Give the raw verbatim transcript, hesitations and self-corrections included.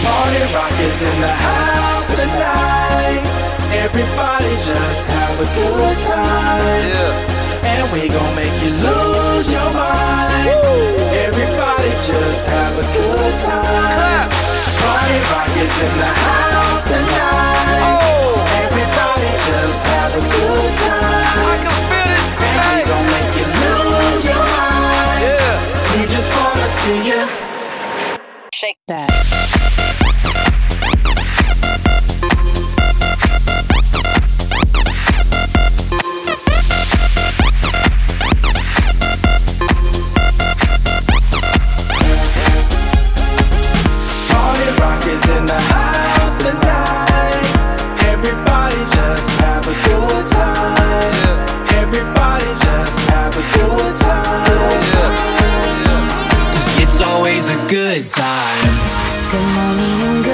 Party Rock is in the house tonight. Everybody just have a good time. Yeah. And we gon' make you lose your mind. Woo. Everybody just have a good time. Clap. Party Rock is in the house tonight. Oh. Everybody just have a good time. I can feel this tonight. And we gon' make you lose your mind. Yeah. We just wanna see you shake that. Is in the house tonight. Everybody just have a good time. Yeah. Everybody just have a good time. Yeah. Yeah. It's always a good time. Good morning and